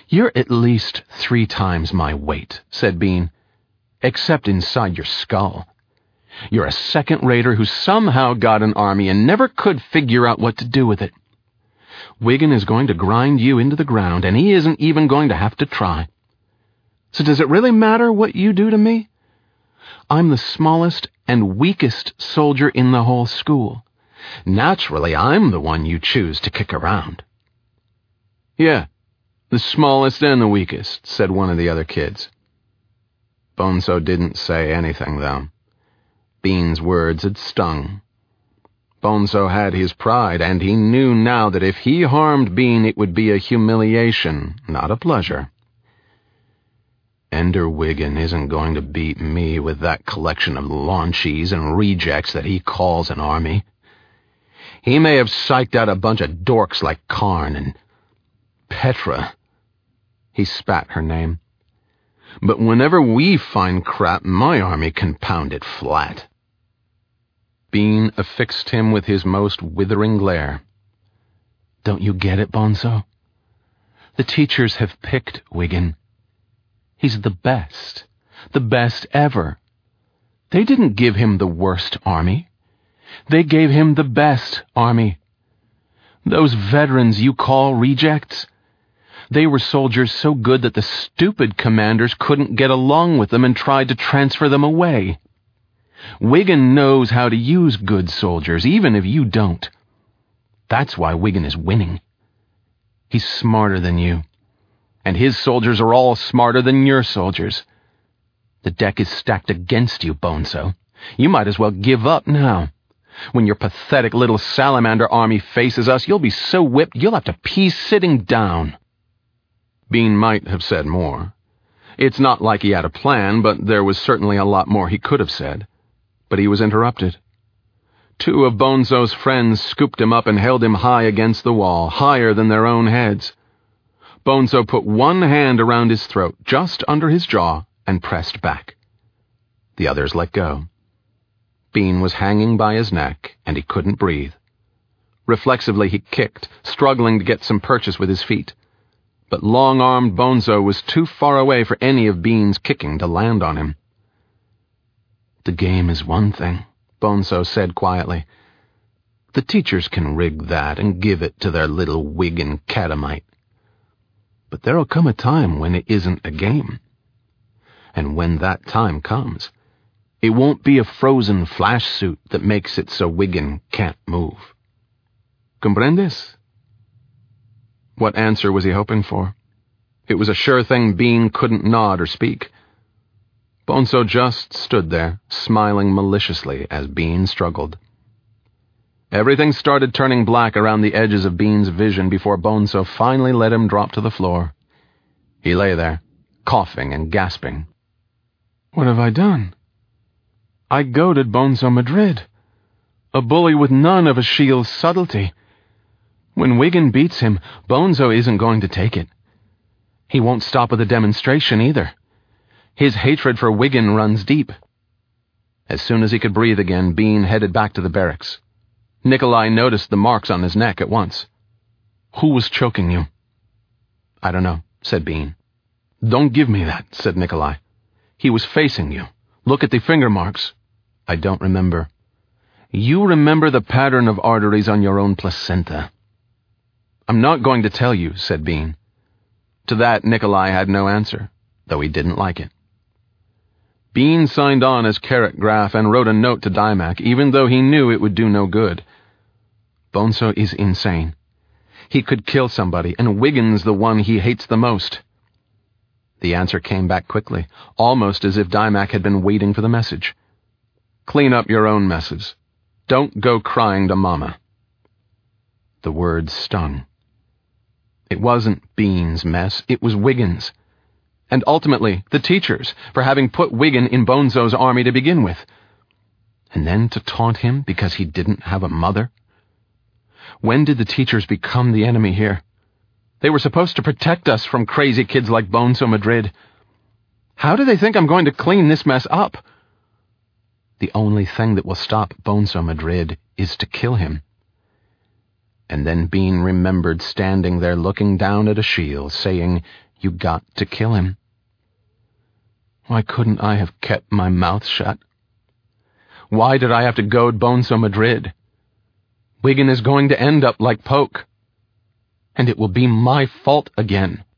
You're at least 3 times my weight, said Bean, except inside your skull. You're a second-rater who somehow got an army and never could figure out what to do with it. Wiggin is going to grind you into the ground, and he isn't even going to have to try. So does it really matter what you do to me? I'm the smallest and weakest soldier in the whole school. Naturally, I'm the one you choose to kick around. Yeah, the smallest and the weakest, said one of the other kids. Bonzo didn't say anything, though. Bean's words had stung. Bonzo had his pride, and he knew now that if he harmed Bean, it would be a humiliation, not a pleasure. Ender Wiggin isn't going to beat me with that collection of launchies and rejects that he calls an army. He may have psyched out a bunch of dorks like Karn and Petra. He spat her name. But whenever we find crap, my army can pound it flat. Bean affixed him with his most withering glare. Don't you get it, Bonzo? The teachers have picked Wiggin. He's the best ever. They didn't give him the worst army. They gave him the best army. Those veterans you call rejects, they were soldiers so good that the stupid commanders couldn't get along with them and tried to transfer them away. Wiggin knows how to use good soldiers, even if you don't. That's why Wiggin is winning. He's smarter than you. And his soldiers are all smarter than your soldiers. The deck is stacked against you, Bonzo. You might as well give up now. When your pathetic little salamander army faces us, you'll be so whipped you'll have to pee sitting down. Bean might have said more. It's not like he had a plan, but there was certainly a lot more he could have said. But he was interrupted. 2 of Bonzo's friends scooped him up and held him high against the wall, higher than their own heads. Bonzo put one hand around his throat, just under his jaw, and pressed back. The others let go. Bean was hanging by his neck, and he couldn't breathe. Reflexively he kicked, struggling to get some purchase with his feet. But long-armed Bonzo was too far away for any of Bean's kicking to land on him. The game is one thing, Bonzo said quietly. The teachers can rig that and give it to their little Wiggin catamite. But there'll come a time when it isn't a game. And when that time comes, it won't be a frozen flash suit that makes it so Wiggin can't move. Comprendes? What answer was he hoping for? It was a sure thing Bean couldn't nod or speak. Bonzo just stood there, smiling maliciously as Bean struggled. Everything started turning black around the edges of Bean's vision before Bonzo finally let him drop to the floor. He lay there, coughing and gasping. What have I done? I goaded Bonzo Madrid, a bully with none of Achille's subtlety. When Wiggin beats him, Bonzo isn't going to take it. He won't stop with a demonstration either. His hatred for Wiggin runs deep. As soon as he could breathe again, Bean headed back to the barracks. Nikolai noticed the marks on his neck at once. Who was choking you? I don't know, said Bean. Don't give me that, said Nikolai. He was facing you. Look at the finger marks. I don't remember. You remember the pattern of arteries on your own placenta. I'm not going to tell you, said Bean. To that, Nikolai had no answer, though he didn't like it. Bean signed on as Carrot Graf and wrote a note to Dymac, even though he knew it would do no good. Bonzo is insane. He could kill somebody, and Wiggin's the one he hates the most. The answer came back quickly, almost as if Dymac had been waiting for the message. Clean up your own messes. Don't go crying to Mama. The words stung. It wasn't Bean's mess, it was Wiggin's. And ultimately, the teachers, for having put Wiggin in Bonzo's army to begin with. And then to taunt him because he didn't have a mother? When did the teachers become the enemy here? They were supposed to protect us from crazy kids like Bonzo Madrid. How do they think I'm going to clean this mess up? The only thing that will stop Bonzo Madrid is to kill him. And then Bean remembered standing there looking down at Achille, saying, You got to kill him. Why couldn't I have kept my mouth shut? Why did I have to goad Bonzo Madrid? Wigan is going to end up like Polk. And it will be my fault again.